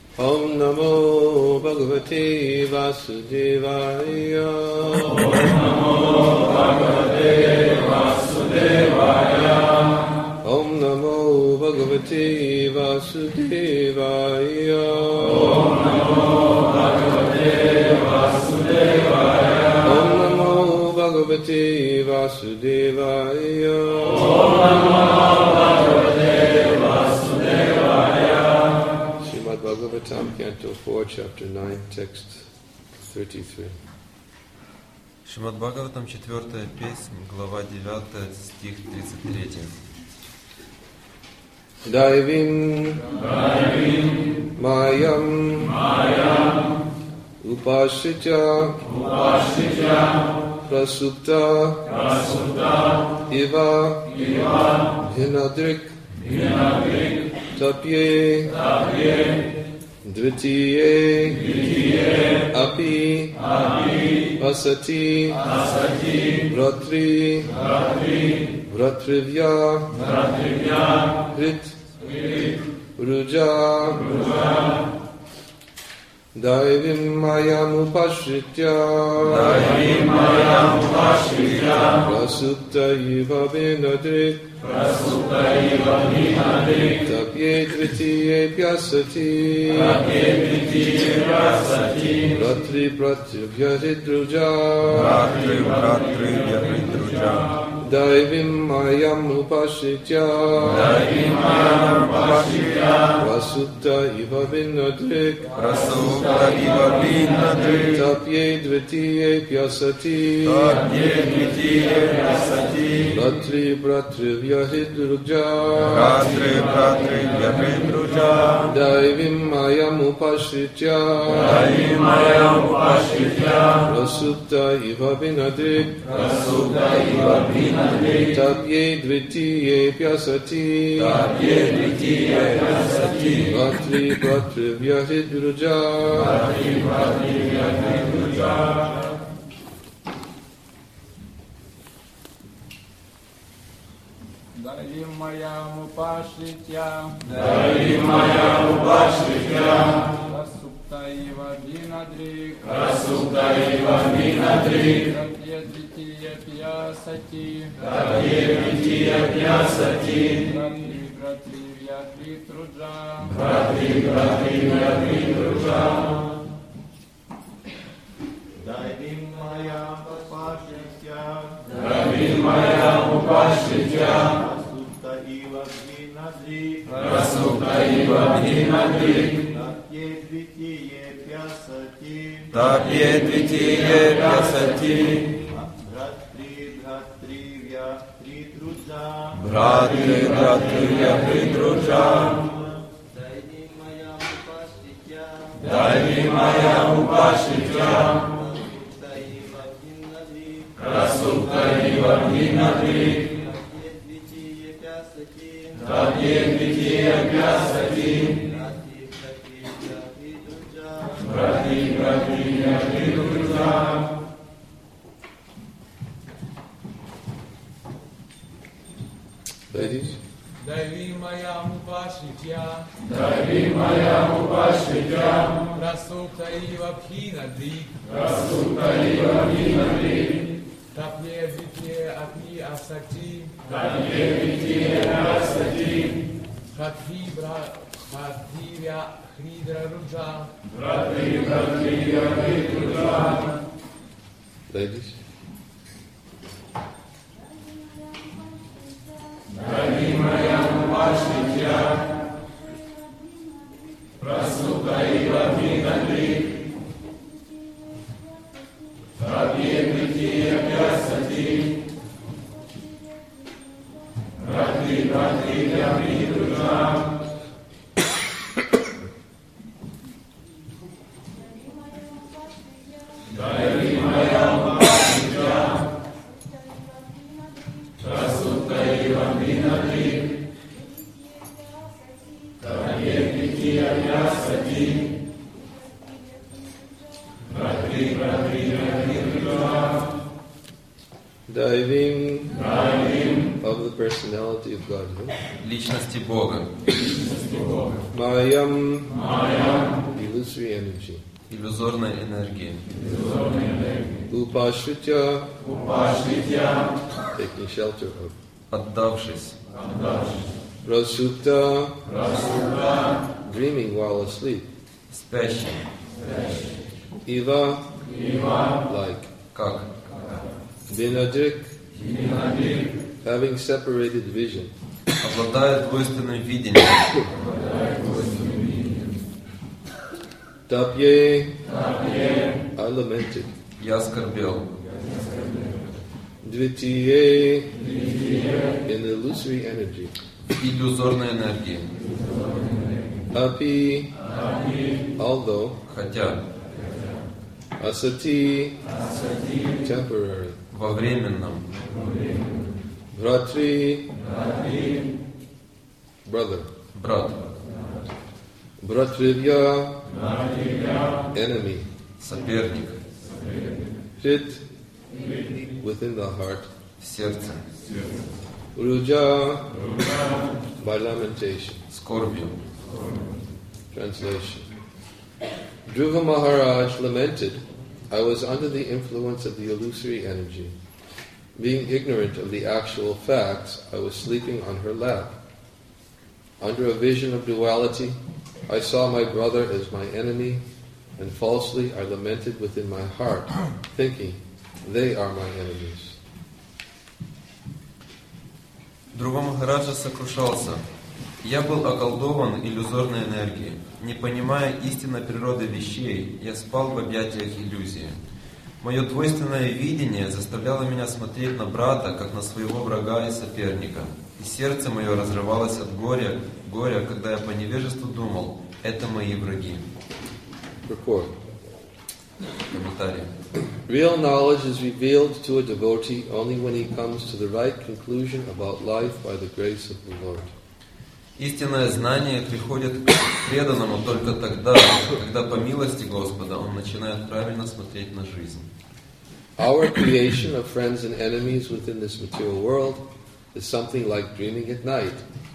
Om Namo Bhagavate Vasudevaya. Om Namo Bhagavate Vasudevaya. Om Namo Bhagavate Vasudevaya. Om Namo Bhagavate Vasudevaya. Om Namo Bhagavate Vasudevaya. Om Namo Bhagavate Vasudevaya. Srimad Bhagavatam, Canto 4, Chapter 9, Text 33. Шримад Бхагаватам, 4-я песнь, глава 9, стих 33. Daivim Mayam Upashitya Prasupta Iva Hinadrik Tapye Dvitiye Api Asati Vratri Vratrivya Hrit Ruja Daivim Mayam Upashritya Prasupta Iva Vinadrik Tapye Dvitiye Pyasati Ratri Pratrivya Hridruja Daivim Mayam Upashritya Prasupta Iva Vinadrik Tapye Dvitiye Pyasati Ratri Pratrivya Hridruja Daivim Mayam Upashritya Prasupta Iva Vinadrik Tapye Dvitiye Pyasati Ratri Pratrivya Hridruja Daivim Mayam Upashritya Prasupta Iva Vinadrik Tapye Dvitiye Pyasati Ratri Pratrivya Hridruja Daivim Mayam Upashritya Prasupta Iva Vinadrik Tapye Dvitiye Pyasati Ratri Pratrivya Hridruja Daivim Mayam Upashritya Prasupta Iva Vinadrik Tapye Dvitiye Pyasati Ratri Pratrivya Hridruja. Ladies. Daivim Mayam Upashritya Prasupta Iva Vinadrik Tapye Dvitiye Api Asati Ratri Pratrivya Hridruja Ladies. Daivim Mayam Upashritya Prasupta Iva Vinadrik Tapye Dvitiye Pyasati Ratri Pratrivya Hridruja Daivim Mayam Upashritya Prasupta Iva Vinadrik Tapye Dvitiye Pyasati Ratri Pratrivya Hridruja Daivim of the personality of Godhead. Личности Бога. Mayam, illusory energy. иллюзорной энергии. Upashritya, taking shelter of. Отдавшись, Prasupta, dreaming while asleep. спящим, Iva, like. как Vinadik, having separated vision. обладает двойственным видением. Tapye, I lamented. Я скорбел. Dvitiye, in illusory energy. Иллюзорной энергии. Api, although. Хотя Asati, temporary. во временном. Bhratri, brother. Брат, Bhratrivya, enemy. соперник, Hit, within the heart. в сердце, Ruja, by lamentation. скорбью. Translation. Dhruva Maharaj lamented, I was under the influence of the illusory energy. Being ignorant of the actual facts, I was sleeping on her lap. Under a vision of duality, I saw my brother as my enemy, and falsely I lamented within my heart, thinking, they are my enemies. Dhruva Махараджа сокрушался. Я был околдован иллюзорной энергией. Не понимая истинной природы вещей, я спал в объятиях иллюзии. Мое двойственное видение заставляло меня смотреть на брата, как на своего врага и соперника. И сердце мое разрывалось от горя, когда я по невежеству думал, это мои враги. Report. Комментарий. Real knowledge is revealed to a devotee only when he comes to the right conclusion about life by the grace of the Lord. Истинное знание приходит к преданному только тогда, когда по милости Господа он начинает правильно смотреть на жизнь. Our creation of friends and enemies within this material world is something like dreaming at night.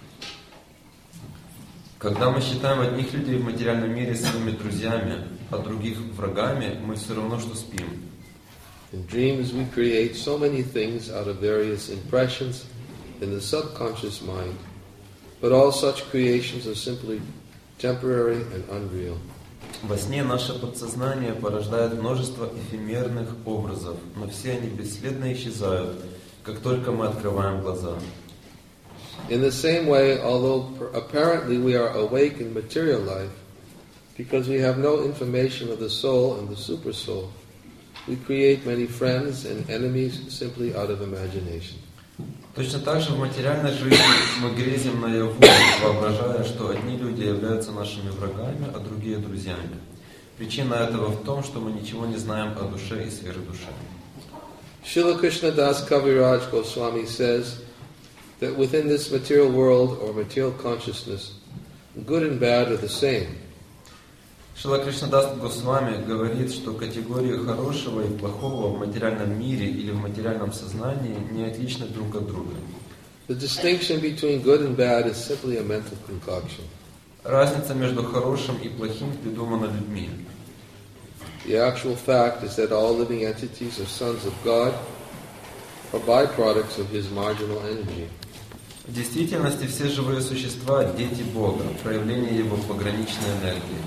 Когда мы считаем одних людей в материальном мире своими друзьями, а других врагами, мы все равно, что спим. In dreams we create so many things out of various impressions in the subconscious mind, but all such creations are simply temporary and unreal. Во сне наше подсознание порождает множество эфемерных образов, но все они бесследно исчезают, как только мы открываем глаза. In the same way, although apparently we are awake in material life, because we have no information of the soul and the supersoul, we create many friends and enemies simply out of imagination. Точно так же в материальной жизни мы грезим наяву, воображая, что одни люди являются нашими врагами, а другие друзьями. Причина этого в том, что мы ничего не знаем о душе и сфере души. Srila Krishnadas Kaviraj Goswami says that within this material world or material consciousness, good and bad are the same. Шрила Кришнадас Госвами говорит, что категории хорошего и плохого в материальном мире или в материальном сознании не отличны друг от друга. The distinction between good and bad is simply a mental concoction. Разница между хорошим и плохим придумана людьми. The actual fact is that all living entities are sons of God or byproducts of His marginal energy. В действительности все живые существа – дети Бога, проявление Его пограничной энергии.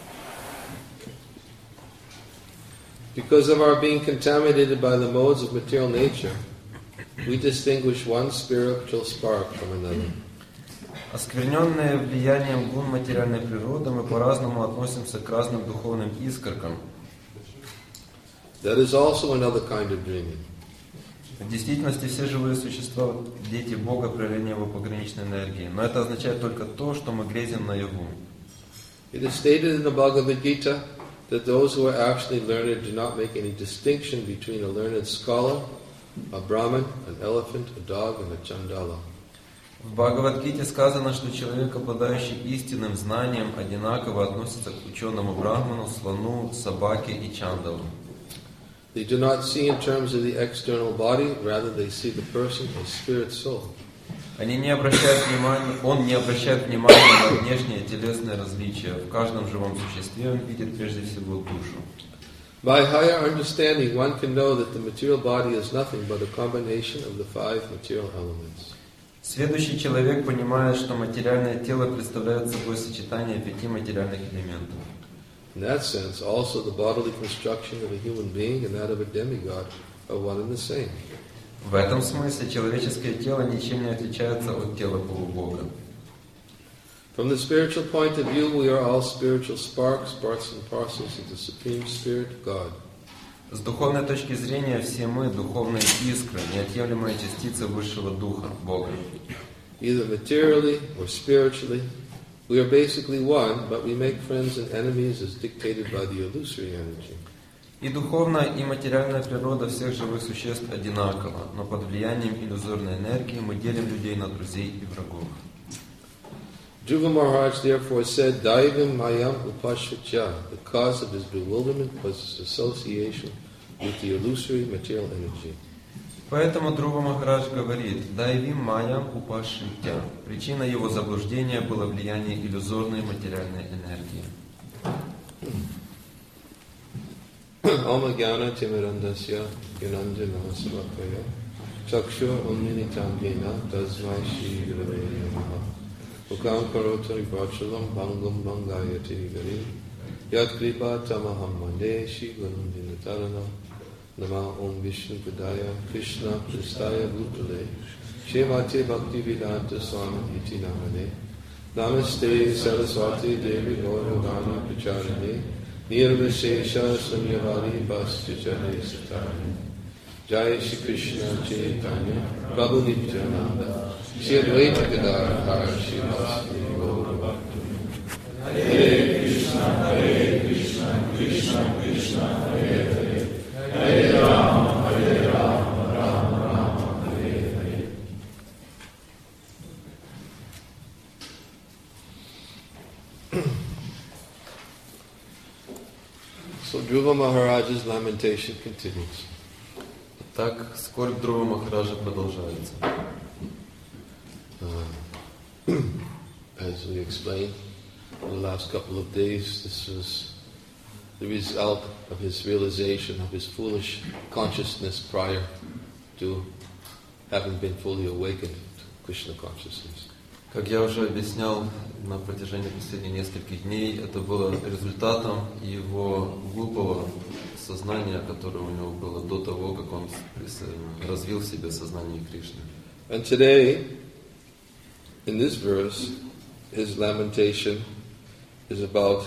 Because of our being contaminated by the modes of material nature, we distinguish one spiritual spark from another. Оскверненные влиянием гун материальной природы, мы по-разному относимся к разным духовным искоркам. That is also another kind of dreaming. В действительности все живые существа – дети Бога, проявление Его пограничной энергии. Но это означает только то, что мы грезим наяву. It is stated in the Bhagavad Gita that those who are actually learned do not make any distinction between a learned scholar, a Brahmin, an elephant, a dog, and a Chandala. В Бхагавад-гите сказано, что человек, обладающий истинным знанием, одинаково относится к ученому брахману, слону, собаке и чандалу. They do not see in terms of the external body, rather they see the person as spirit soul. Он не обращает внимания на внешние телесные различия. В каждом живом существе он видит прежде всего душу. By higher understanding, one can know that the material body is nothing but a combination of the 5 material elements. Следующий человек понимает, что материальное тело представляет собой сочетание 5 материальных элементов. In that sense, also the bodily construction of a human being and that of a demigod are one and the same. В этом смысле человеческое тело ничем не отличается от тела полубога. From the spiritual point of view, we are all spiritual sparks, parts and parcels of the Supreme Spirit, God. С духовной точки зрения все мы духовные искры, неотъемлемые частицы высшего духа, Бога. Either materially or spiritually, we are basically one, but we make friends and enemies as dictated by the illusory energy. И духовная, и материальная природа всех живых существ одинакова, но под влиянием иллюзорной энергии мы делим людей на друзей и врагов. Dhruva Maharaj therefore said, Daivim Mayam Upashvitya. The cause of his bewilderment was his association with the illusory material energy. Поэтому Dhruva Махарадж говорит, Дайвим Майям Упашитя. Причина его заблуждения было влияние иллюзорной материальной энергии. Om Jnana Timirandasya Gnanjana Samakaya Chakshur Omninitam Jena Tasmai Shri Gurave Namaha Ukam Karotari Vachalam Bangam Bangayati Gari Yat Kripa Tamaham Mande Shri Gunandina Tarana Nama Om Vishnu Padaya Krishna Pristaya Bhutale Shemate Bhakti Vedanta Swami Iti Namane Namaste Saraswati Devi Gauravani Pracharane Nirvishesha Samyavari Bhaskachare Satari Jai Shri Krishna Chaitanya Prabhu Nityananda Shri Advaita Gadadhar Shri Vasudeva Gaura Hare Krishna Krishna Krishna Hare Hare Hare Rama Rama Rama Hare Hare. So Dhruva Maharaj's lamentation continues. Так, скорбь Dhruva Махараджа продолжается. As we explained in the last couple of days, this was the result of his realization of his foolish consciousness prior to having been fully awakened to Krishna consciousness. Как я уже объяснял на протяжении последних нескольких дней, это было результатом его глупого сознания, которое у него было до того, как он развил в себе сознание Кришны. And today, in this verse, his lamentation is about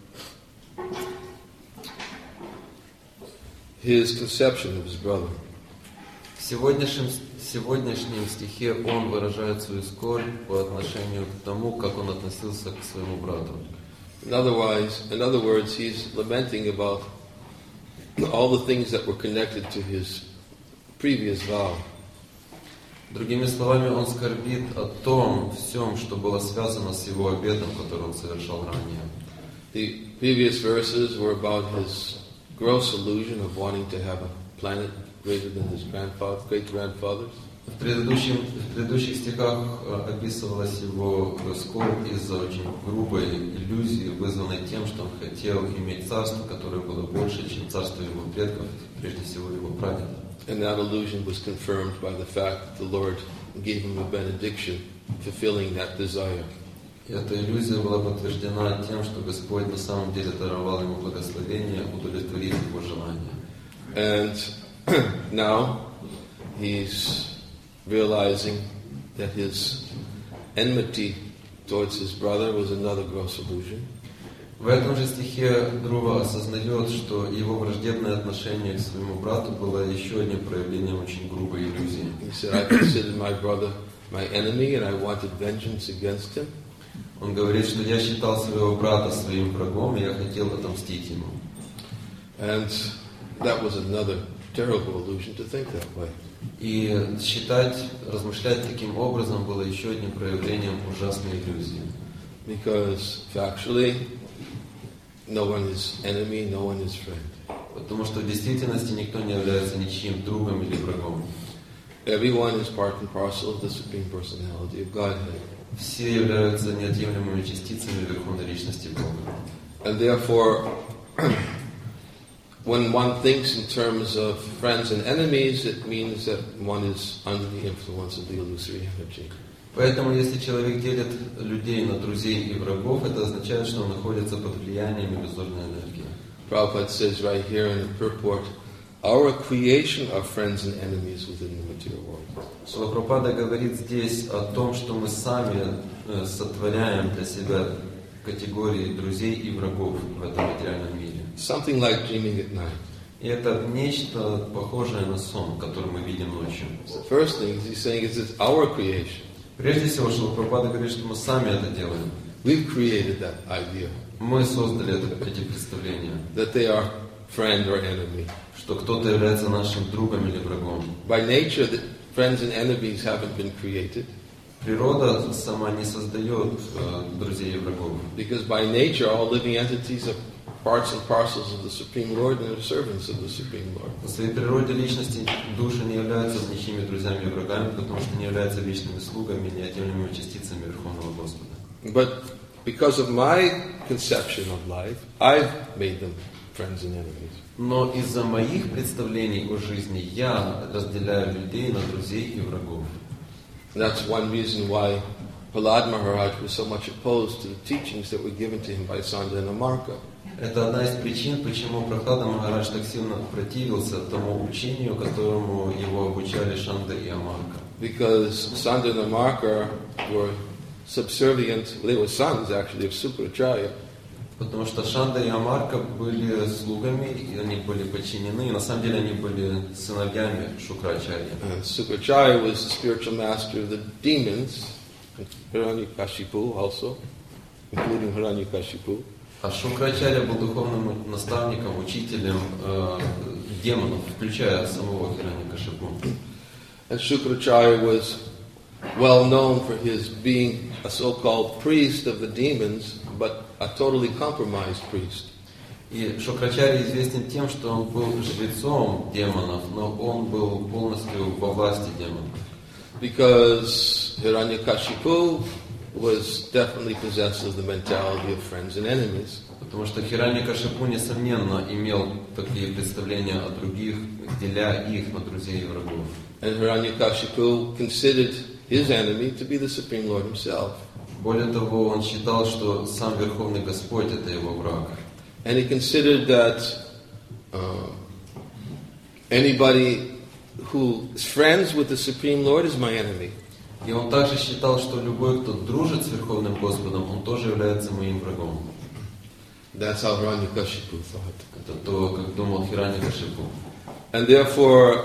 his conception of his brother. В сегодняшнем стихе он выражает свою скорбь по отношению к тому, как он относился к своему брату. In other words, he's lamenting about all the things that were connected to his previous vow. Другими словами, он скорбит о том всем, что было связано с его обетом, который он совершал ранее. The previous verses were about his gross illusion of wanting to have a planet greater than his great-grandfather's. В предыдущих стихах описывалась его скорбь из-за очень грубой иллюзии, вызванной тем, что он хотел иметь царство, которое было больше, чем царство его предков, прежде всего его прадеда. And that illusion was confirmed by the fact that the Lord gave him a benediction, fulfilling that desire. И эта иллюзия была подтверждена тем, что Господь на самом деле даровал ему благословение удовлетворить его желание. And now he's realizing that his enmity towards his brother was another gross illusion. В этом же стихе Dhruva осознает, что его враждебное отношение к своему брату было еще одним проявлением очень грубой иллюзии. He said, I considered my brother my enemy and I wanted vengeance against him. Он говорит, что я считал своего брата своим врагом, и я хотел отомстить ему. And that was another terrible illusion to think that way. И размышлять таким образом было еще одним проявлением ужасной иллюзии. Because factually, no one is enemy, no one is friend. Потому что в действительности никто не является ничьим другом или врагом. Everyone is part and parcel of the Supreme Personality of Godhead. Все являются неотъемлемыми частицами Верховной Личности Бога. And therefore, when one thinks in terms of friends and enemies, it means that one is under the influence of the illusory energy. Поэтому, если человек делит людей на друзей и врагов, это означает, что он находится под влиянием иллюзорной энергии. Prabhupada says right here in the purport, our creation of friends and enemies within the material world. Шрила Прабхупада говорит здесь о том, что мы сами сотворяем для себя категории друзей и врагов в этом материальном мире. Something like dreaming at night. И это нечто похожее на сон, который мы видим ночью. The first thing he's saying is it's our creation. Прежде всего, Шрила Прабхупада говорит, что мы сами это делаем. We've created that idea. Мы создали эти представления. That they are friend or enemy. Что кто-то является нашим другом или врагом. By nature, the friends and enemies haven't been created. Природа сама не создает друзей и врагов. Because by nature, all living entities are parts and parcels of the Supreme Lord and are servants of the Supreme Lord. По своей природе личности души не являются ничьими друзьями и врагами, потому что не являются вечными слугами, неотъемлемыми частицами Верховного Господа. But because of my conception of life, I've made them friends and enemies. Но из-за моих представлений о жизни я разделяю людей на друзей и врагов. And that's one reason why Prahlad Maharaj was so much opposed to the teachings that were given to him by Sanda and Amarka. Это одна из причин, почему Прахлада Махарадж так сильно противился тому учению, которому его обучали Шанда и Амарка. Because Sanda and Amarka were subservient, they were sons actually of Sukracharya. Потому что Шанда и Амарка были слугами, и они были подчинены, и на самом деле они были сыновьями Шукрачарьи. And Sukracharya was the spiritual master of the demons, Hiranyakashipu also, including Hiranyakashipu. А Шукрачарья был духовным наставником, учителем демонов, включая самого Хираньякашипу. And Shukracharya was well known for his being a so-called priest of the demons, but a totally compromised priest. И Шукрачарья известен тем, что он был жрецом демонов, но он был полностью во власти демонов. Because Hiranyakashipu was definitely possessed of the mentality of friends and enemies. Потому что Хираньякашипу, несомненно, имел такие представления о других, деля их на друзей и врагов. And Hiranyakashipu considered his enemy to be the Supreme Lord himself. Более того, он считал, что сам Верховный Господь – это его враг. And he considered that anybody who is friends with the Supreme Lord is my enemy. И он также считал, что любой, кто дружит с Верховным Господом, он тоже является моим врагом. That's how Hiranyakashipu thought. Это то, как думал Хираньякашипу. And therefore,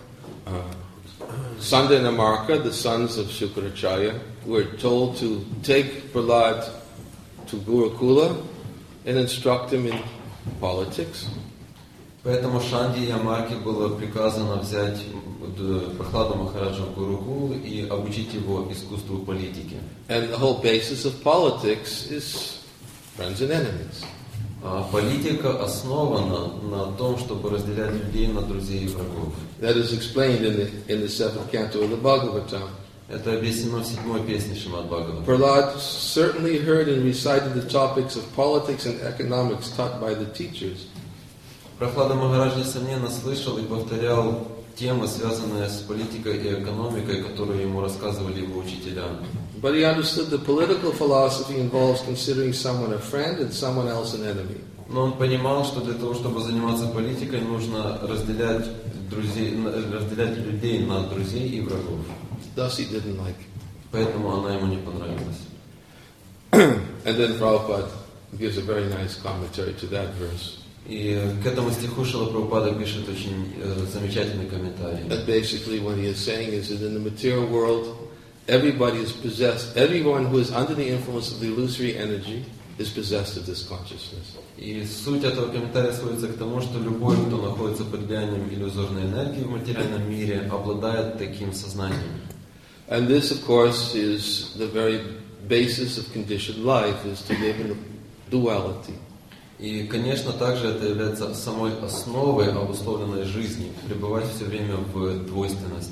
Sanda and Amarka, the sons of Shukracharya, were told to take Prahlad to Gurukula and instruct him in politics. Поэтому Шанди и Амарке было приказано взять Прахладу Махараджа в Гурукул и обучить его искусству политики. And the whole basis of politics is friends and enemies. Политика основана на том, чтобы разделять людей на друзей и врагов. That is explained in the seventh canto of the Bhagavatam. Это объяснено в 7-й песне Шримад Бхагаватам. Prahlad certainly heard and recited the topics of politics and economics taught by the teachers. Прахлада Махарадж, несомненно, слышал и повторял темы, связанные с политикой и экономикой, которые ему рассказывали его учителя. But he understood the political philosophy involves considering someone a friend and someone else an enemy. Но он понимал, что для того, чтобы заниматься политикой, нужно разделять людей на друзей и врагов. Thus he didn't like it. Поэтому она ему не понравилась. And then Prabhupada gives a very nice commentary to that verse. И к этому стиху Шрила Прабхупада пишет очень замечательный комментарий. That basically what he is saying is that in the material world, everybody is possessed, everyone who is under the influence of the illusory energy is possessed of this consciousness. И суть этого комментария сводится к тому, что любой, кто находится под влиянием иллюзорной энергии в материальном мире, обладает таким сознанием. And this, of course, is the very basis of conditioned life, is to live in duality. И, конечно, также это является самой основой обусловленной жизни, пребывать все время в двойственности.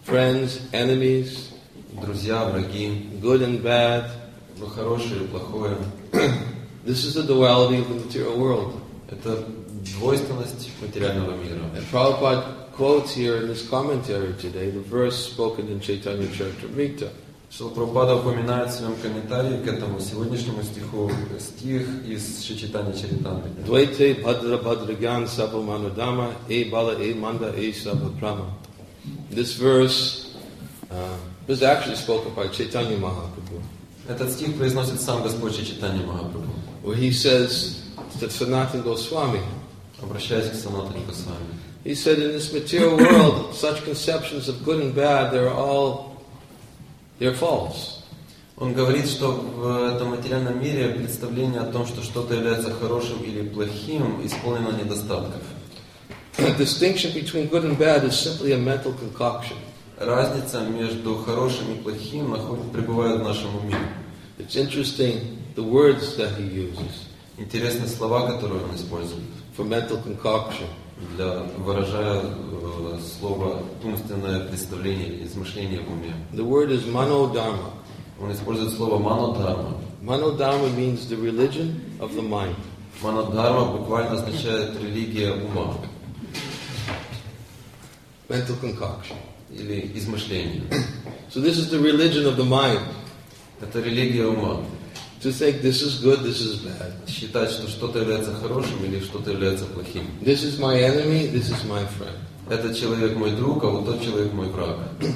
friends, enemies, друзья, враги, good and bad. хорошее и плохое. This is the duality of the material world. Это двойственность материального мира. And Prabhupada quotes here in this commentary today the verse spoken in Chaitanya Charitamrita. Шрила Прабхупада упоминает в своем комментарии к этому сегодняшнему стиху стих из Шри-Чайтанья Чаритамрити. Dvaite bhadra bhadragyan sabha manudama e bala e manda e sabha prama. This verse was actually spoken by Chaitanya Mahaprabhu, Этот стих произносит сам Господь Чайтанья Махапрабху, where he says to Sanatana Goswami, обращаясь к Санатане Госвами. he said, in this material world, such conceptions of good and bad, they're false. Он говорит, что в этом материальном мире представление о том, что что-то является хорошим или плохим, исполнено недостатков. The distinction between good and bad is simply a mental concoction. Разница между хорошим и плохим пребывает в нашем уме. It's interesting, the words that he uses Интересные слова, которые он использует, for mental concoction. выражая слово умственное представление или измышление в уме. The word is manodharma. Он использует слово манодхарма. Manodharma means the religion of the mind. Манодхарма буквально означает религия ума Mental concoction. или измышление. So this is the religion of the mind. Это религия ума. To think this is good, this is bad. Считать, что что-то является хорошим или что-то является плохим. This is my enemy, this is my friend. Этот человек мой друг, а вот тот человек мой враг.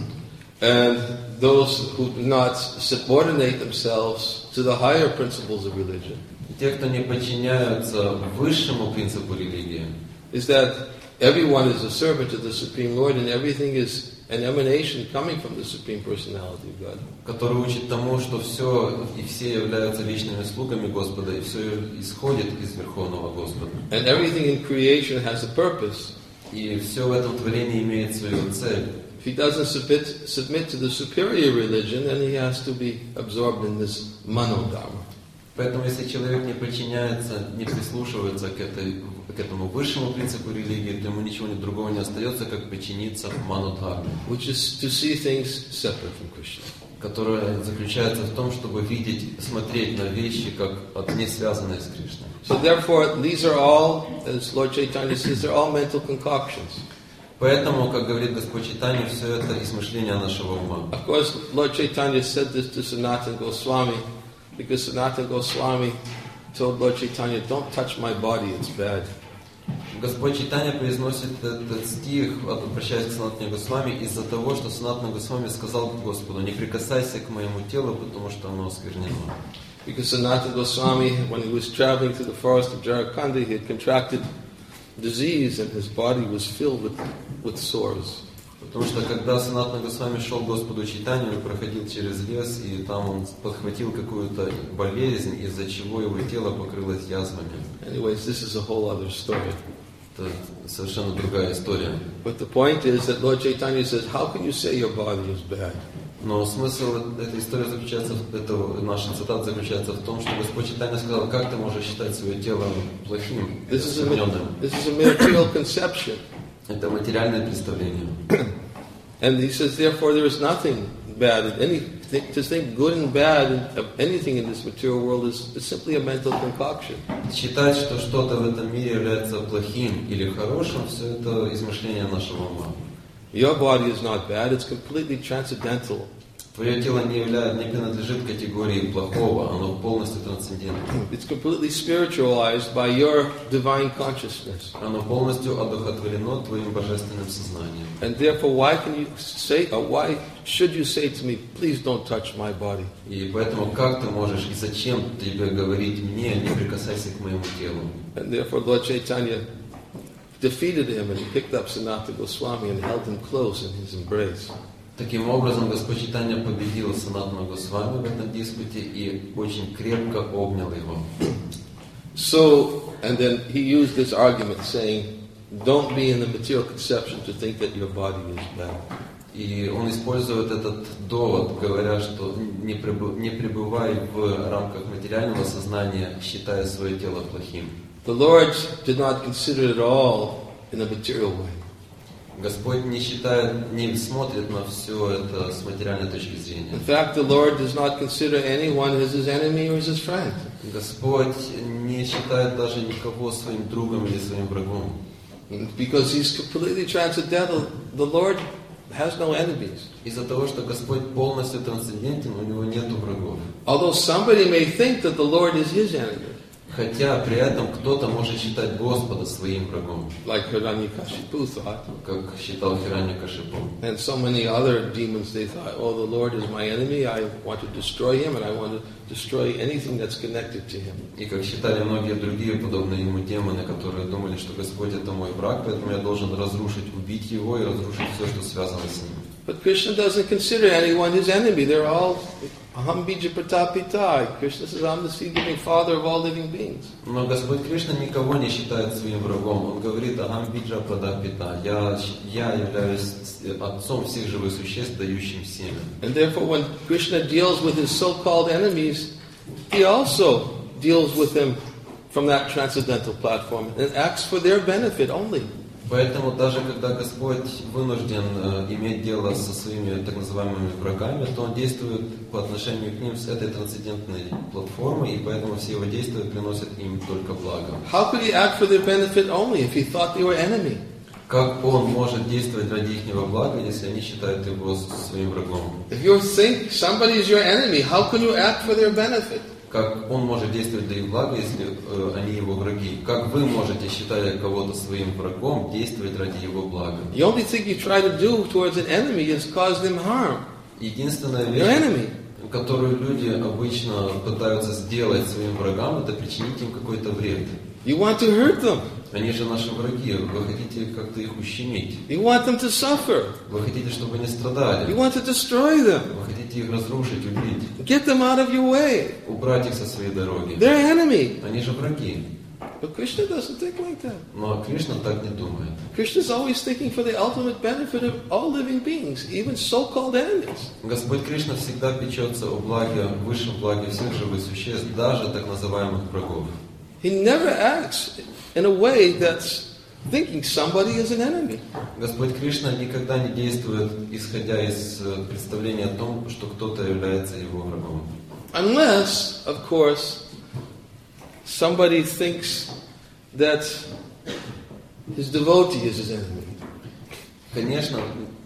And those who do not subordinate themselves to the higher principles of religion, И те, кто не подчиняются высшему принципу религии, is that everyone is a servant to the Supreme Lord and everything is an emanation coming from the Supreme Personality of God. который учит тому, что все и все являются личными слугами Господа, и все исходит из Верховного Господа. And everything in creation has a purpose. И все в этом творении имеет свою цель. If he doesn't submit to the superior religion, then he has to be absorbed in this manodharma. Поэтому, если человек не подчиняется, не прислушивается к этому высшему принципу религии, то ему ничего другого не остается, как подчиниться манодхарме, Which is to see things separate from Krishna. которая заключается в том, чтобы видеть, смотреть на вещи, как не связанные с Кришной. So therefore, these are all, as Lord Chaitanya says, they're all mental concoctions. Поэтому, как говорит Господь Чайтанья, все это измышления нашего ума. Of course, Lord Chaitanya said this to Sanatana Goswami, because Sanatana Goswami told Lord Chaitanya, don't touch my body, it's bad. Господь Чайтанья произносит этот стих, обращаясь к Санатане Госвами, из-за того, что Санатана Госвами сказал Господу: не прикасайся к моему телу, потому что оно осквернено. Because Sanatana Goswami, when he was traveling through the forest of Jharkhand, he had contracted disease and his body was filled with sores. Потому что когда Санатана Госвами шел к Господу Чайтанью и проходил через лес, и там он подхватил какую-то болезнь, из-за чего его тело покрылось язвами. Anyways, this is a whole other story. Это совершенно другая история. But the point is that Lord Chaitanya says, how can you say your body is bad? Но смысл этой истории заключается, наша цитата заключается в том, что Господь Чайтанья сказал: как ты можешь считать свое тело плохим, оскверненным? This is a material conception. Это материальное представление. And he says, therefore, there is nothing bad in anything. To think good and bad of anything in this material world is simply a mental concoction. Считать, что что-то в этом мире является плохим или хорошим, все это измышление нашего ума. Your body is not bad, it's completely transcendental. Твое тело не принадлежит категории плохого, оно полностью трансцендентно. It's completely spiritualized by your divine consciousness. Оно полностью одухотворено твоим божественным сознанием. And therefore, why should you say to me, please don't touch my body? И поэтому как ты можешь и зачем тебе говорить мне: не прикасайся к моему телу? And therefore, Lord Chaitanya defeated him and he picked up Sanatana Goswami and held him close in his embrace. Таким образом, Господь Чайтанья победил Санатану Госвами в этом диспуте и очень крепко обнял его. So, and then he used this argument saying, don't be in the material conception to think that your body is bad. И он использует этот довод, говоря, что не пребывай в рамках материального сознания, считая свое тело плохим. The Lord did not consider it all in a material way. Господь не считает, не смотрит на все это с материальной точки зрения. In fact, the Lord does not consider anyone as his enemy or as his friend. Господь не считает даже никого своим другом или своим врагом. Because he's completely transcendental, the Lord has no enemies. Из-за того, что Господь полностью трансцендентен, у него нет врагов. Although somebody may think that the Lord is his enemy. Хотя при этом кто-то может считать Господа своим врагом. Like Hiranyakashipu thought. Как считал Хираньякашипу. And so many other demons, they thought, oh, the Lord is my enemy, I want to destroy him, and I want to destroy anything that's connected to him. И как считали многие другие подобные ему демоны, которые думали, что Господь это мой враг, поэтому я должен разрушить, убить его и разрушить все, что связано с ним. But Krishna doesn't consider anyone his enemy. They're all aham bija pratapita. Krishna says, I'm the sea-giving father of all living beings. Но Господь Кришна никого не считает своим врагом. Он говорит, ахам биджа прадапита. Я являюсь отцом всех живых существ, дающим семя. And therefore, when Krishna deals with his so-called enemies, he also deals with them from that transcendental platform and acts for their benefit only. Поэтому даже когда Господь вынужден иметь дело со своими так называемыми врагами, то Он действует по отношению к ним с этой трансцендентной платформой, и поэтому все Его действия приносят им только благо. How could he act for their benefit only if he thought they were enemy? Как Он может действовать ради ихнего блага, если они считают Его своим врагом? If you think somebody is your enemy, how can you act for their benefit? Как Он может действовать для их блага, если они Его враги? Как вы можете, считая кого-то своим врагом, действовать ради Его блага? The only thing you try to do towards an enemy is cause them harm. Единственная Your enemy. вещь, которую люди обычно пытаются сделать своим врагам, это причинить им какой-то вред. You want to hurt them. Они же наши враги, вы хотите как-то их ущемить. You want them to suffer. Вы хотите, чтобы они страдали. You want to destroy them. Вы хотите их разрушить, убить. Get them out of your way. Убрать их со своей дороги. They're enemy. Они же враги. But Krishna doesn't think like that. Но Кришна так не думает. Krishna's always thinking for the ultimate benefit of all living beings, even so-called enemies. Господь Кришна всегда печется о благе, высшем благе всех живых существ, даже так называемых врагов. He never acts in a way that's thinking somebody is an enemy. Господь Кришна никогда не действует, исходя из представления о том, что кто-то является его врагом. Unless, of course, somebody thinks that his devotee is his enemy. Конечно,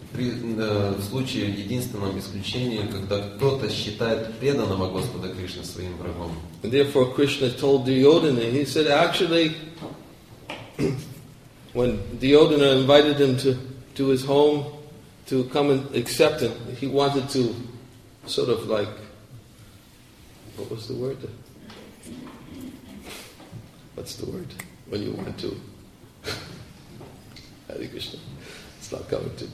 в случае единственном исключении, когда кто-то считает преданного Господа Кришны своим врагом. And therefore Krishna told Duryodhana, he said actually, when Duryodhana invited him to his home to come and accept him, he wanted to sort of like, what was the word? What's the word when you want to? Hare Krishna. It's not coming to me.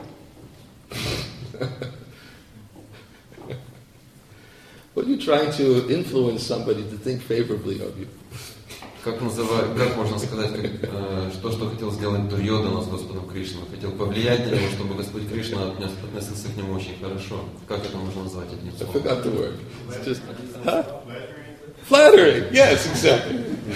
When you're trying to influence somebody to think favorably of you. Как можно сказать, что хотел сделать Дурьодана с Господом Кришной? Хотел повлиять на него, чтобы Господь Кришна относился к нему очень хорошо. Как это можно назвать одним I словом? forgot the word. It's just, huh? Flattering. Yes, exactly.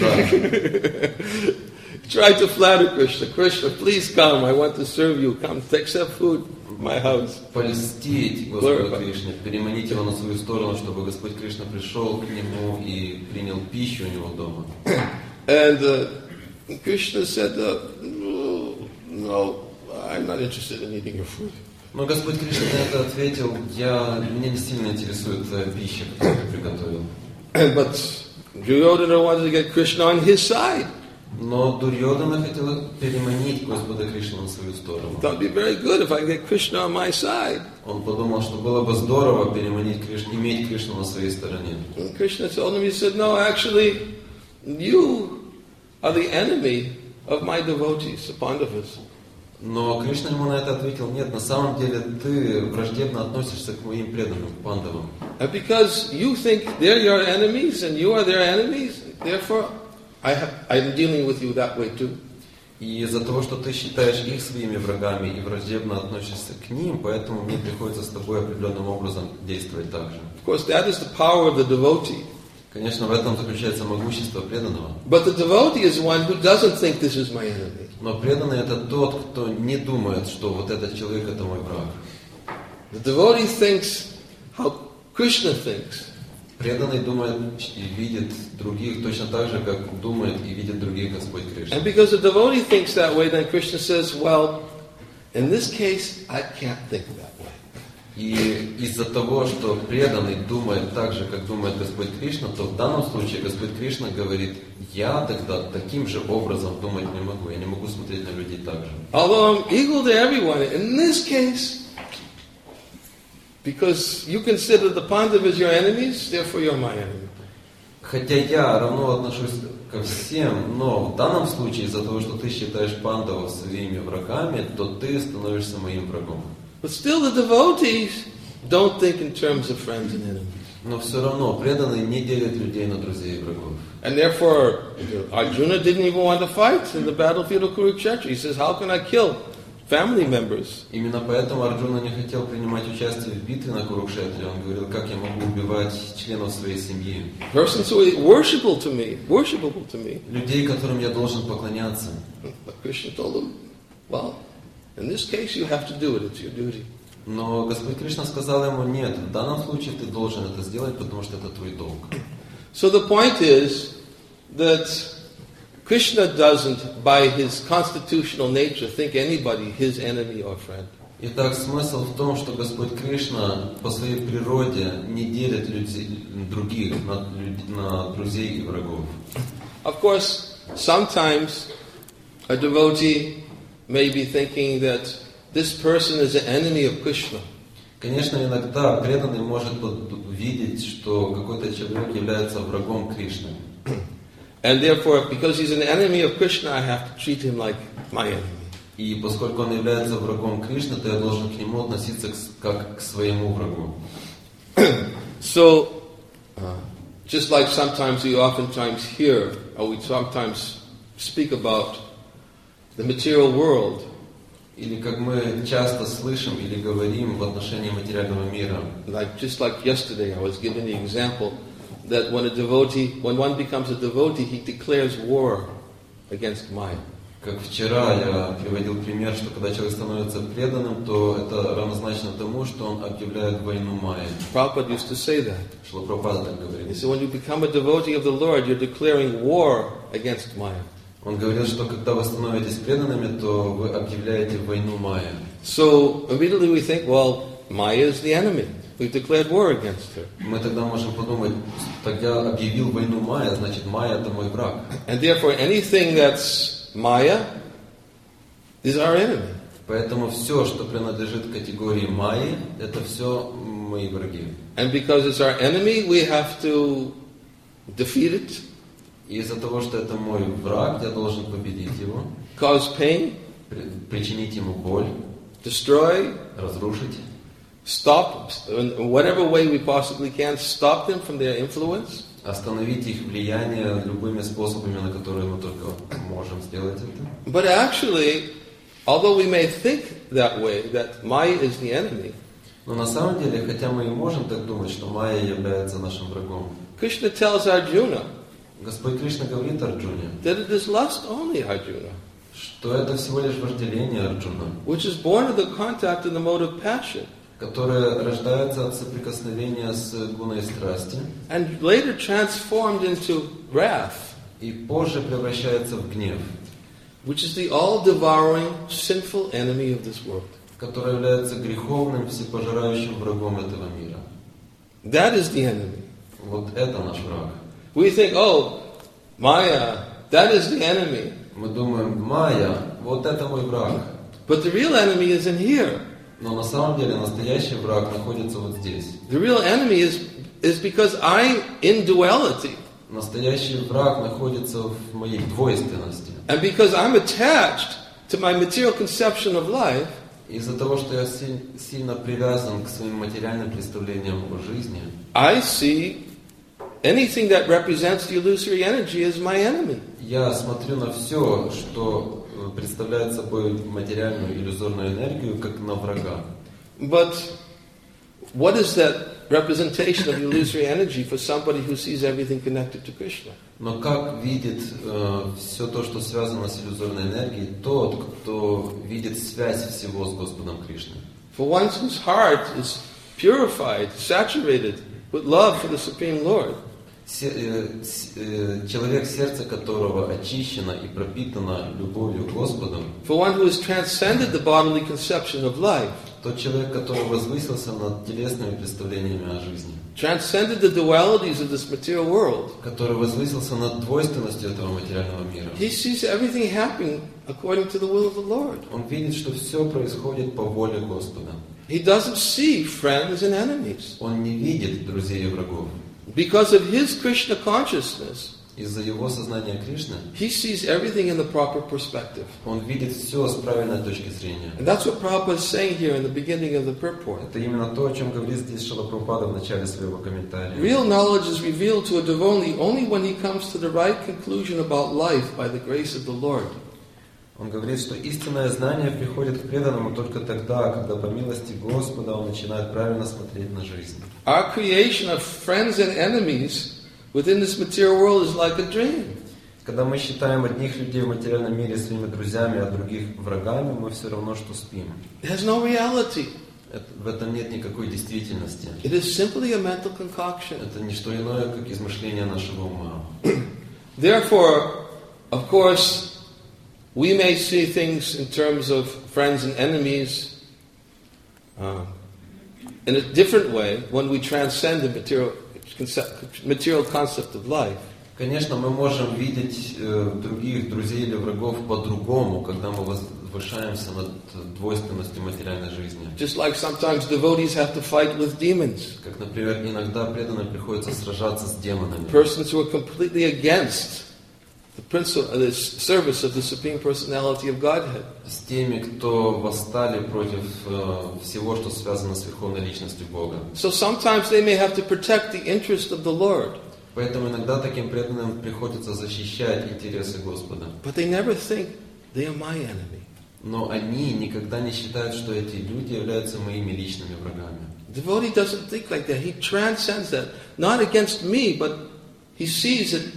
Try to flatter Krishna. Krishna, please come. I want to serve you. Come, take some food in my house. Польстить Господу Кришне, переманить его на свою сторону, чтобы Господь Кришна пришел к нему и принял пищу у него дома. And Krishna said, no, I'm not interested in eating your food. Но Господь Кришна на это ответил, меня не сильно интересует пища, которую ты приготовил. But Duryodhana wanted to get Krishna on his side. Но Дурьодана хотела переманить Господа Кришну на свою сторону. That would be very good if I get Krishna on my side. Он подумал, что было бы здорово переманить Кришну, иметь Кришну на своей стороне. And Krishna told him, he said, no, actually, you are the enemy of my devotees, the Pandavas. Но Кришна ему на это ответил, нет, на самом деле ты враждебно относишься к моим преданным, к пандавам. And because you think they're your enemies and you are their enemies, therefore I'm dealing with you that way too. И из-за того, что ты считаешь их своими врагами и враждебно относишься к ним, поэтому мне приходится с тобой определенным образом действовать так же. Of course, that is the power of the devotee. Конечно, в этом заключается могущество преданного. But the devotee is one who doesn't think this is my enemy. Но преданный это тот, кто не думает, что вот этот человек это мой враг. The devotee thinks how Krishna thinks. Преданный думает и видит других точно так же, как думает и видит других Господь Кришна. And because the devotee thinks that way, then Krishna says, well, in this case, I can't think that way. И из-за того, что преданный думает так же, как думает Господь Кришна, то в данном случае Господь Кришна говорит, я тогда таким же образом думать не могу, я не могу смотреть на людей так же. Although I'm equal to everyone, in this case, because you consider the Pandavas your enemies, therefore you're my enemy. Хотя я равно отношусь ко всем, но в данном случае из-за того, что ты считаешь пандавов своими врагами, то ты становишься моим врагом. But still the devotees don't think in terms of friends and enemies. Но все равно преданные не делят людей на друзей и врагов. And therefore, Arjuna didn't even want to fight in the battlefield of Kurukshetra. He says, how can I kill family members? Именно поэтому Арджуна не хотел принимать участие в битве на Курукшетре. Он говорил, как я могу убивать членов своей семьи. Persons who are worshipable to me. Людей, которым я должен поклоняться. But Krishna told him, well, in this case you have to do it. It's your duty. Но Господь Кришна сказал ему, нет, в данном случае ты должен это сделать, потому что это твой долг. So the point is that Krishna doesn't, by his constitutional nature, think anybody his enemy or friend. Итак, смысл в том, что Господь Кришна по своей природе не делит других на друзей и врагов. Of course, sometimes a devotee may be thinking that this person is an enemy of Krishna. Конечно, иногда преданный может видеть, что какой-то человек является врагом Кришны. And therefore, because he's an enemy of Krishna, I have to treat him like my enemy. И поскольку он является врагом Кришны, то я должен к нему относиться как к своему врагу. So, just like sometimes we oftentimes hear, or we sometimes speak about the material world, Или как мы часто слышим или говорим в отношении материального мира. just like yesterday, I was giving the example that when one becomes a devotee, he declares war against Maya. Как вчера я приводил пример, что когда человек становится преданным, то это равнозначно тому, что он объявляет войну Майе. Prabhupada used to say that. Шрила Прабхупада так говорит. He said, when you become a devotee of the Lord, you're declaring war against Maya. Он говорил, что когда вы становитесь преданными, то вы объявляете войну Майе. So immediately we think, well, Maya is the enemy. We've declared war against her. Мы тогда можем подумать, тогда объявил войну Майя, значит Майя это мой враг. And therefore anything that's Maya is our enemy. Поэтому все, что принадлежит категории Майи, это все мои враги. And because it's our enemy, we have to defeat it. И из-за того, что это мой враг, я должен победить его, Cause pain, причинить ему боль, destroy, разрушить, stop, in whatever way we possibly can, stop them from their influence. остановить их влияние любыми способами, на которые мы только можем сделать это. But actually, although we may think that way, that Maya is the enemy, Но на самом деле, хотя мы и можем так думать, что Майя является нашим врагом, Krishna tells Arjuna Господь Кришна говорит Арджуне, that it is lust only, Arjuna, что это всего лишь вожделение Арджуна, which is born of the contact and the mode of passion, которое рождается от соприкосновения с гуной страсти and later transformed into wrath, и позже превращается в гнев, which is the all-devouring, sinful enemy of this world. который является греховным, всепожирающим врагом этого мира. That is the enemy. Вот это наш враг. We think, oh, Maya, that is the enemy. Мы думаем, Майя, вот это мой враг. But the real enemy is in here. Но на самом деле настоящий враг находится вот здесь. The real enemy is because I'm in duality. Настоящий враг находится в моей двойственности. And because I'm attached to my material conception of life, Из-за того, что я сильно привязан к своим материальным представлениям о жизни, I see anything that represents the illusory energy as my enemy. я смотрю на все, что представляет собой материальную иллюзорную энергию, как на врага. But what is that representation of illusory energy for somebody who sees everything connected to Krishna? Но как видит все то, что связано с иллюзорной энергией, тот, кто видит связь всего с Господом Кришной? For one whose heart is purified, saturated with love for the Supreme Lord. Человек, сердце которого очищено и пропитано любовью к Господу. For one who has transcended the bodily conception of life. Тот человек, который возвысился над телесными представлениями о жизни. Transcended the dualities of this material world. Который возвысился над двойственностью этого материального мира. He sees everything happening according to the will of the Lord. Он видит, что все происходит по воле Господа. He doesn't see friends and enemies. Он не видит друзей и врагов. Because of his Krishna consciousness, из-за его сознания Кришны, he sees everything in the proper perspective. Он видит все с правильной точки зрения. And that's what Prabhupada is saying here in the beginning of the purport. Это именно то, о чем говорит здесь Шрила Прабхупада в начале своего комментария. Real knowledge is revealed to a devotee only when he comes to the right conclusion about life by the grace of the Lord. Он говорит, что истинное знание приходит к преданному только тогда, когда по милости Господа он начинает правильно смотреть на жизнь. Our creation of friends and enemies within this material world is like a dream. Когда мы считаем одних людей в материальном мире своими друзьями, а других врагами, мы все равно что спим. It has no reality. В этом нет никакой действительности. It is simply a mental concoction. Это не что иное, как измышление нашего ума. Therefore, of course, we may see things in terms of friends and enemies in a different way when we transcend the material concept of life. Конечно, мы можем видеть других друзей или врагов по-другому, когда мы возвышаемся над двойственностью материальной жизни. Just like sometimes devotees have to fight with demons. Как, например, иногда преданным приходится сражаться с демонами. Persons who are completely against the service of the Supreme Personality of Godhead. С теми, кто восстали против всего, что связано с Верховной Личностью Бога. So sometimes they may have to protect the interest of the Lord. Поэтому иногда таким преданным приходится защищать интересы Господа. But they never think they are my enemy. Но они никогда не считают, что эти люди являются моими личными врагами. Devotee doesn't think like that. He transcends that. Not against me, but he sees that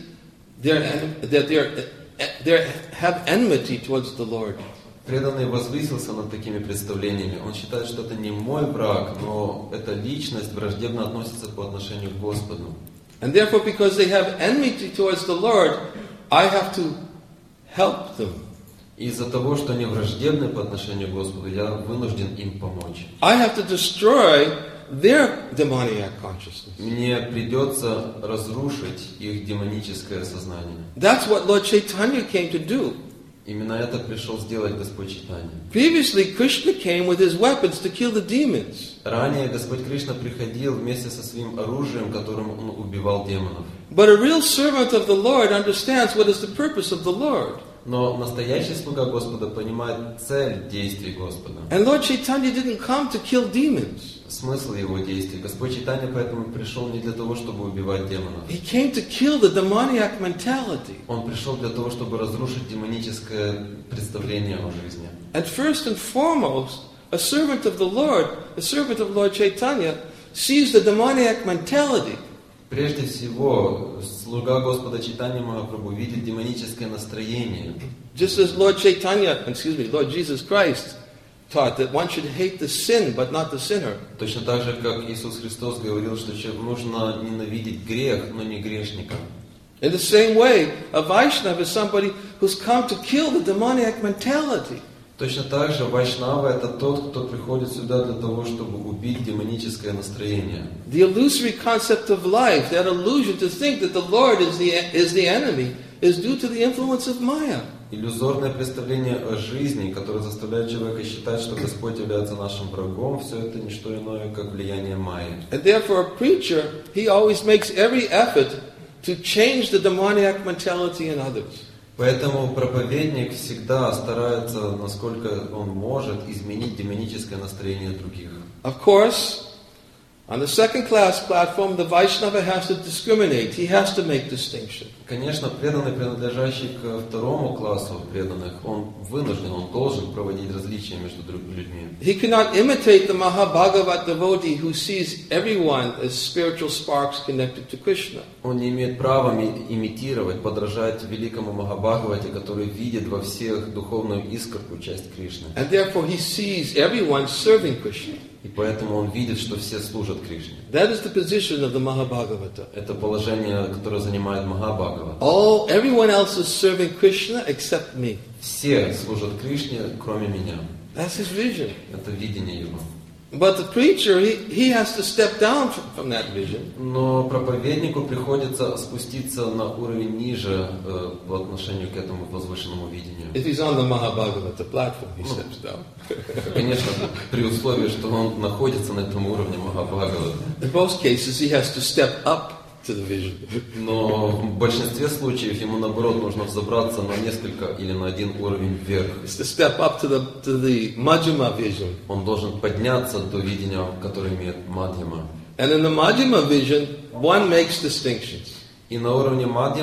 they have enmity towards the Lord. Преданный возвысился над такими представлениями. Он считает, что это не мой враг, но эта личность враждебно относится по отношению к Господу. And therefore, because they have enmity towards the Lord, I have to help them. Из-за того, что они враждебны по отношению к Господу, я вынужден им помочь. I have to destroy their demoniac consciousness. Мне придется разрушить их демоническое сознание. That's what Lord Chaitanya came to do. Именно это пришел сделать Господь Чайтанья. Previously, Krishna came with his weapons to kill the demons. Ранее Господь Кришна приходил вместе со своим оружием, которым он убивал демонов. But a real servant of the Lord understands what is the purpose of the Lord. Но настоящий слуга Господа понимает цель действий Господа. And Lord Chaitanya didn't come to kill demons. Смысл его действий. Господь Чайтанья поэтому пришел не для того, чтобы убивать демонов. He came to kill the demoniac mentality. Он пришел для того, чтобы разрушить демоническое представление о жизни. And first and foremost, a servant of the Lord Chaitanya, sees the demoniac mentality. Прежде всего, слуга Господа Чайтаньи Махапрабху видит демоническое настроение. Just as Lord Jesus Christ taught that one should hate the sin, but not the sinner. Точно так же, как Иисус Христос говорил, что человеку нужно ненавидеть грех, но не грешника. In the same way, a Vaishnava is somebody who's come to kill the demoniac mentality. Точно так же Вайшнава – это тот, кто приходит сюда для того, чтобы убить демоническое настроение. The illusory concept of life, that illusion to think that the Lord is the enemy, is due to the influence of Maya. Иллюзорное представление о жизни, которое заставляет человека считать, что Господь является нашим врагом, все это не что иное, как влияние Майи. And therefore a preacher, he always makes every effort to change the demoniac mentality in others. Поэтому проповедник всегда старается, насколько он может, изменить демоническое настроение других. Of course, On the second-class platform, the Vaishnava has to discriminate. He has to make distinction. Конечно, преданный, принадлежащий к второму классу преданных, он вынужден, он должен проводить различия между людьми. He cannot imitate the Mahabhagavat devotee who sees everyone as spiritual sparks connected to Krishna. Он не имеет права имитировать, подражать великому Махабхагавате, который видит во всех духовную искорку, часть Кришны. And therefore he sees everyone serving Krishna. И поэтому он видит, что все служат Кришне. That is the position of the Mahabhagavata. Это положение, которое занимает Махабхагават. Everyone else is serving Krishna except me. Все служат Кришне, кроме меня. That's his vision. Это видение его. But the preacher, he has to step down from that vision. Но проповеднику приходится спуститься на уровень ниже по отношению к этому возвышенному видению. If he's on the Mahabhagavata platform, he steps down. Конечно, при условии, что он находится на этом уровне Махабхагавата. In most cases, he has to step up to the vision. Но в большинстве случаев ему, наоборот, нужно взобраться на несколько или на один уровень вверх. It's to step up to the Majjhima vision. Он должен подняться до видения, которое имеет Мадьяма. And in the Majjhima vision, one makes distinctions. И на уровне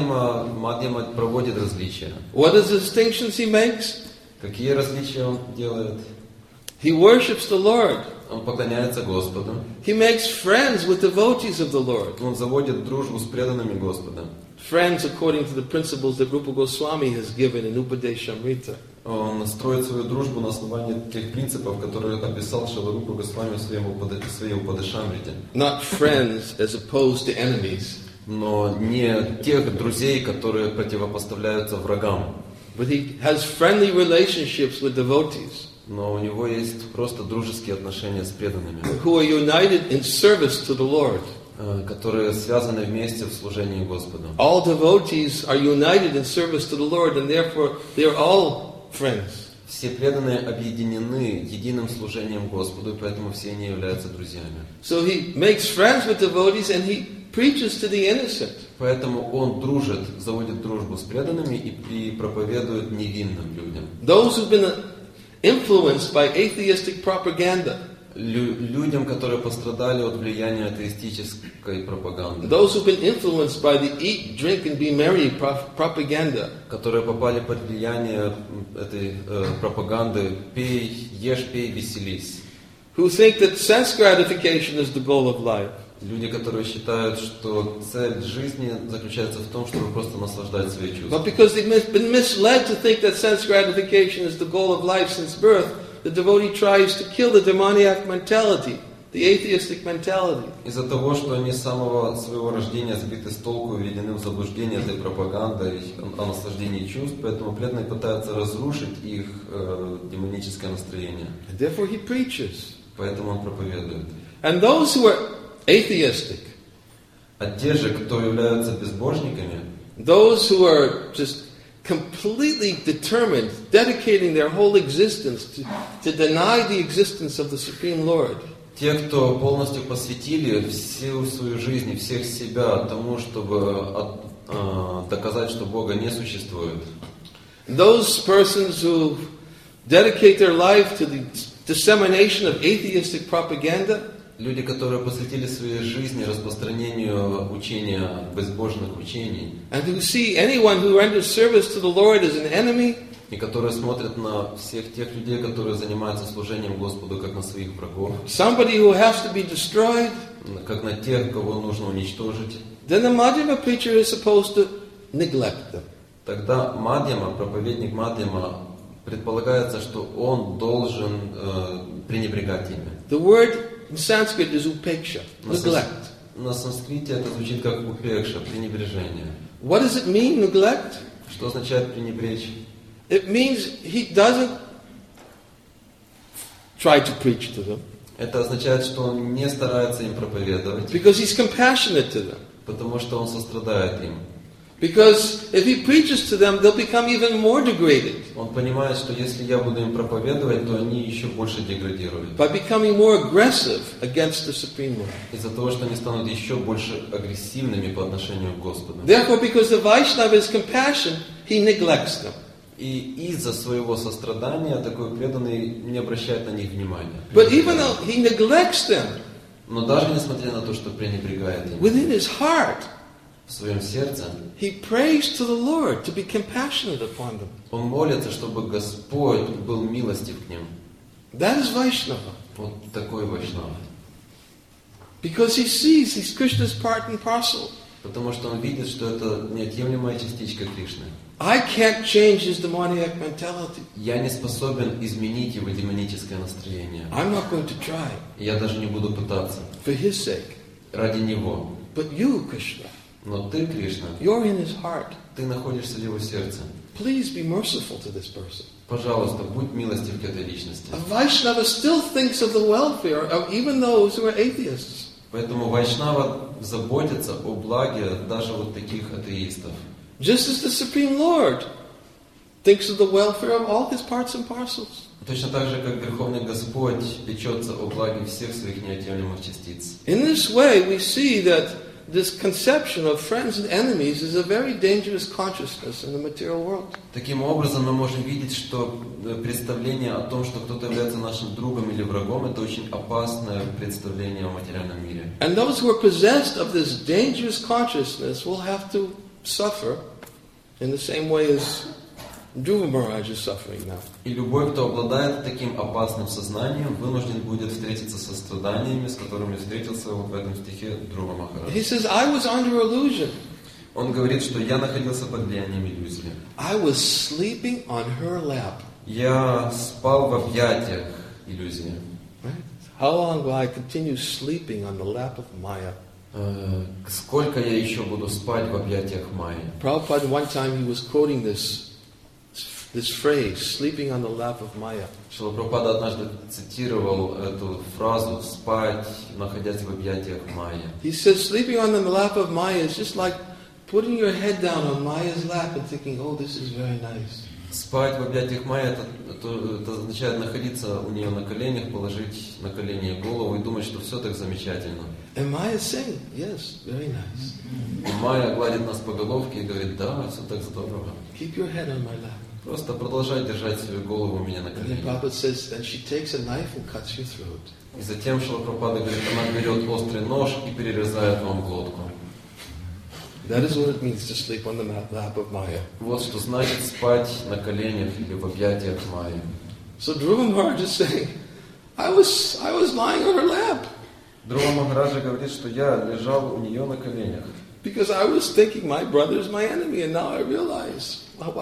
Мадьяма проводит различия. What are the distinctions he makes? Какие различия он делает? He worships the Lord. Он поклоняется Господу. He makes friends with devotees of the Lord. Он заводит дружбу с преданными Господа. Friends according to the principles that Rupa Goswami has given in Upadeshamrita. Он строит свою дружбу на основании тех принципов, которые описал Шрила Рупа Госвами в своей Упадешамрите. Not friends as opposed to enemies. Но не тех друзей, которые противопоставляются врагам. But he has friendly relationships with devotees. Но у него есть просто дружеские отношения с преданными, who are united in service to the Lord. Которые связаны вместе в служении Господу. All devotees are united in service to the Lord, and therefore they are all friends. Все преданные объединены единым служением Господу, и поэтому все они являются друзьями. So he makes friends with devotees, and he preaches to the innocent. Поэтому он дружит, заводит дружбу с преданными и проповедует невинным людям. Those who've been influenced by atheistic propaganda. Людям, которые пострадали от влияния атеистической пропаганды. Those who've been influenced by the eat, drink and be merry propaganda. Которые попали под влияние этой пропаганды «пей, ешь, пей, веселись». Who think that sense gratification is the goal of life. Люди, которые считают, что цель жизни заключается в том, чтобы просто наслаждать свои чувства. But because they've been misled to think that sense gratification is the goal of life since birth, the devotee tries to kill the demoniac mentality, the atheistic mentality. Из-за того, что они с самого своего рождения сбиты с толку и введены в заблуждение этой пропагандой о наслаждении чувств, поэтому преданные пытаются разрушить их демоническое настроение. And therefore he preaches. Поэтому он проповедует. And those who are atheistic, а те же, кто являются безбожниками, those who are just completely determined, dedicating their whole existence to deny the existence of the Supreme Lord. Те, кто полностью посвятили всю свою жизнь и всех себя тому, чтобы доказать, что Бога не существует. Those persons who dedicate their life to the dissemination of atheistic propaganda. Люди, которые посвятили своей жизни распространению учения, безбожных учений. And who see anyone who renders service to the Lord as an enemy. И которые смотрят на всех тех людей, которые занимаются служением Господу, как на своих врагов. Somebody who has to be destroyed. Как на тех, кого нужно уничтожить. Then the Madhyama preacher is supposed to neglect them. Тогда Мадьяма, проповедник Мадьяма, предполагается, что он должен пренебрегать ими. The word in Sanskrit is upeksha, neglect. На санскрите это звучит как упекша, пренебрежение. What does it mean, neglect? Что означает пренебречь? It means he doesn't try to preach to them. Это означает, что он не старается им проповедовать. Because he's compassionate to them. Потому что он сострадает им. Because if he preaches to them, they'll become even more degraded. Он понимает, что если я буду им проповедовать, то они еще больше деградируют. By becoming more aggressive against the Supreme Lord. Из-за того, что они станут еще больше агрессивными по отношению к Господу. Therefore, because the Vaishnava is compassion, he neglects them. И из-за своего сострадания такой преданный не обращает на них внимания. But even though he neglects them, Но даже несмотря на то, что пренебрегает им, within his heart, в своем сердце, he prays to the Lord to be compassionate upon them. он молится, чтобы Господь был милостив к ним. That is Vaishnava. Вот такой вайшнав. Because he sees he's Krishna's part and parcel. Потому что он видит, что это неотъемлемая частичка Кришны. I can't change his demoniac mentality. Я не способен изменить его демоническое настроение. I'm not going to try Я даже не буду пытаться. for his sake. Ради него. But you, Krishna, Но ты, Кришна, you're in his heart. ты находишься в его сердце. Please be merciful to this person. Пожалуйста, будь милостив к этой личности. A Vaishnava still thinks of the welfare of even those who are atheists. Поэтому вайшнава заботится о благе даже вот таких атеистов. Just as the Supreme Lord thinks of the welfare of all his parts and parcels. Точно так же, как Верховный Господь печется о благе всех своих неотъемлемых частиц. In this way, we see that this conception of friends and enemies is a very dangerous consciousness in the material world. Таким образом, мы можем видеть, что представление о том, что кто-то является нашим другом или врагом, это очень опасное представление о материальном мире. And those who are possessed of this dangerous consciousness will have to suffer in the same way as Dhruva Maharaj is suffering now. И любой, кто обладает таким опасным сознанием, вынужден будет встретиться со страданиями, с которыми встретился вот в этом стихе Dhruva Maharaj. He says, I was under illusion. Он говорит, что я находился под влиянием иллюзии. I was sleeping on her lap. Я спал в объятиях иллюзии. Right? How long will I continue sleeping on the lap of Maya? Сколько я еще буду спать в объятиях Майи? Prabhupada, one time he was quoting this phrase, sleeping on the lap of Maya. Шрила Прабхупада однажды цитировал эту фразу «спать, находясь в объятиях Майи». He says, sleeping on the lap of Maya is just like putting your head down on Maya's lap and thinking, oh, this is very nice. Спать в объятиях Майи это означает находиться у нее на коленях, положить на колени голову и думать, что все так замечательно. And Maya is saying, yes, very nice. И Майя гладит нас по головке и говорит, да, все так здорово. Keep your head on my lap. Просто продолжай держать свою голову у меня на And then коленях. Prabhupada says, then she takes a knife and cuts your throat. И затем Шрила Прабхупада говорит, она берет острый нож и перерезает вам глотку. That is what it means to sleep on the lap of Maya. Вот что значит спать на коленях или в объятиях Майи. So Dhruva Maharaj is saying, I was lying on her lap Dhruva Махараджа говорит, что я лежал у нее на коленях. because I was thinking my brother is my enemy, and now I realize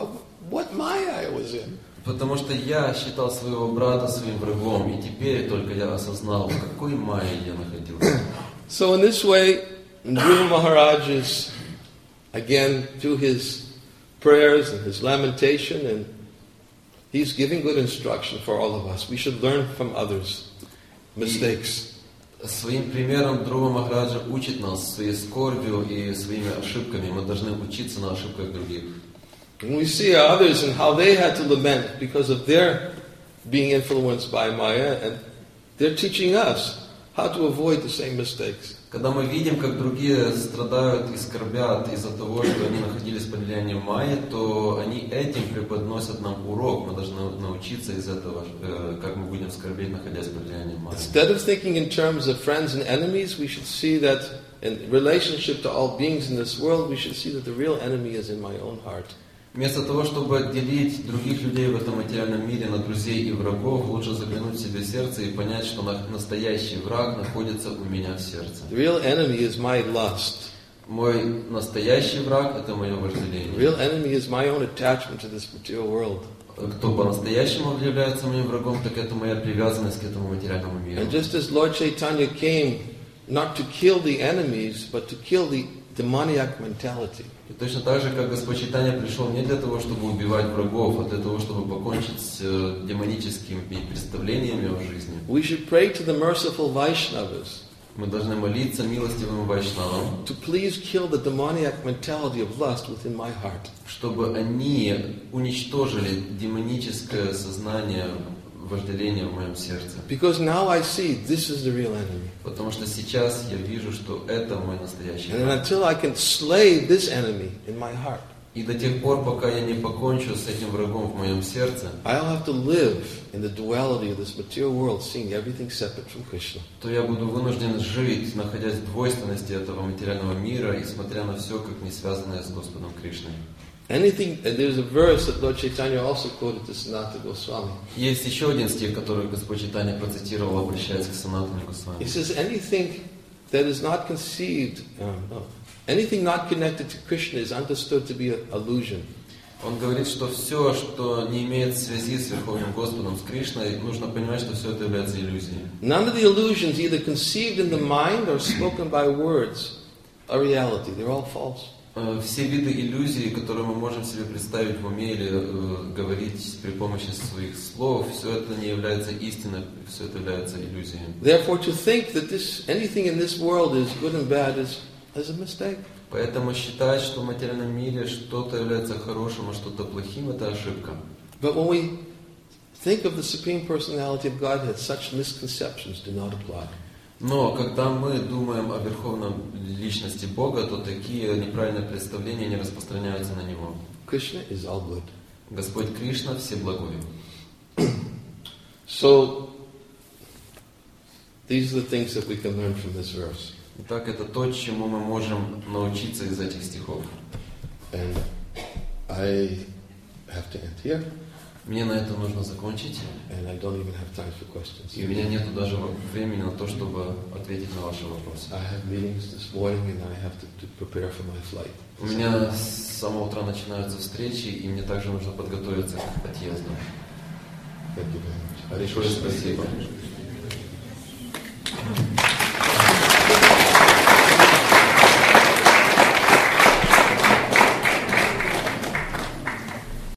what Maya I was in. Потому что я считал своего брата своим врагом, и теперь только я осознал, в какой Майе я находился. So in this way, Dhruva Maharaj is, again, through his prayers and his lamentation, and he's giving good instruction for all of us. We should learn from others' mistakes. Своим примером Dhruva Махараджа учит нас своей скорбью и своими ошибками. Мы должны учиться на ошибках других. And we see others and how they had to lament because of their being influenced by Maya, and they're teaching us how to avoid the same mistakes. Когда мы видим, как другие страдают и скорбят из-за того, что они находились под влиянием Майи, то они этим преподносят нам урок. Мы должны научиться из этого, как мы будем скорбеть, находясь под влиянием Майи. Instead of thinking in terms of friends and enemies, we should see that in relationship to all beings in this world, we should see that the real enemy is in my own heart. Вместо того, чтобы делить других людей в этом материальном мире на друзей и врагов, лучше заглянуть в себе сердце и понять, что настоящий враг находится у меня в сердце. The real enemy is my lust. Мой настоящий враг – это мое The вожделение. real enemy is my own attachment to this material world. Кто по-настоящему является моим врагом, так это моя привязанность к этому материальному миру. And just as Lord Chaitanya came not to kill the enemies, but to kill the demoniac mentality. И точно так же, как Господь Чайтанья пришел не для того, чтобы убивать врагов, а для того, чтобы покончить с демоническими представлениями о жизни. We should pray to the merciful Vaishnavas Мы должны молиться милостивым вайшнавам, to please kill the demoniac mentality of lust within my heart. чтобы они уничтожили демоническое сознание вожделения в моем сердце. Because now I see this is the real enemy. Потому что сейчас я вижу, что это мой настоящий And враг. until I can slay this enemy in my heart, И до тех пор, пока я не покончу с этим врагом в моем сердце, I'll have to live in the duality of this material world, seeing everything separate from Krishna. то я буду вынужден жить, находясь в двойственности этого материального мира и смотря на все, как не связанное с Господом Кришной. Anything, and there's a verse that Lord Chaitanya also quoted to Sanatana Goswami. Есть еще один стих, который Господь Чайтанья процитировал, обращаясь к Санатане He Госвами. says, anything that is not conceived, anything not connected to Krishna is understood to be an illusion. Он говорит, что все, что не имеет связи с Верховным Господом, с Кришной, нужно понимать, что все это является иллюзией. None of the illusions, either conceived in the mind or spoken by words, are reality. They're all false. Все виды иллюзий, которые мы можем себе представить в уме или говорить при помощи своих слов, все это не является истиной, все это является иллюзией. Therefore, to think that anything in this world is good and bad is a mistake. Поэтому считать, что в материальном мире что-то является хорошим, а что-то плохим, это ошибка. But when we think of the Supreme Personality of Godhead, such misconceptions do not apply. Но когда мы думаем о Верховном Личности Бога, то такие неправильные представления не распространяются на Него. Krishna is all good. Господь Кришна всеблагой. So, these are the things that we can learn from this verse. Итак, это то, чему мы можем научиться из этих стихов. And I have to end here, Мне на это нужно закончить, and I don't even have time for questions. и у меня нет даже времени на то, чтобы ответить на ваши вопросы. I have meetings this morning, and I have to prepare for my flight. У меня с самого утра начинаются встречи, и мне также нужно подготовиться к отъезду. Thank you very much. Большое спасибо.